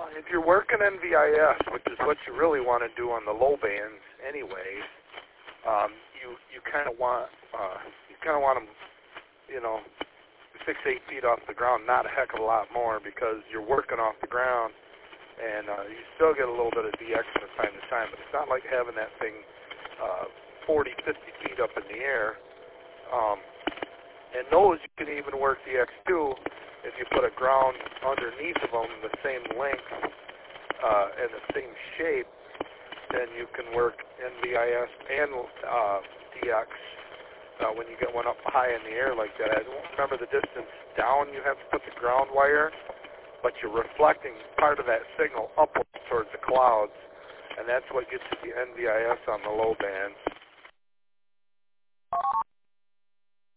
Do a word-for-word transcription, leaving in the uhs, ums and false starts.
if you're working N V I S, which is what you really want to do on the low bands anyway, um, you you kind of want uh, you kind of want them, you know, six eight feet off the ground, not a heck of a lot more, because you're working off the ground, and uh, you still get a little bit of D X from time to time, but it's not like having that thing uh, forty, fifty feet up in the air. Um, and those you can even work D X too if you put a ground underneath of them the same length uh, and the same shape. Then you can work N V I S and uh, D X uh, when you get one up high in the air like that. I don't remember the distance down you have to put the ground wire, but you're reflecting part of that signal upward towards the clouds, and that's what gets you the N V I S on the low bands.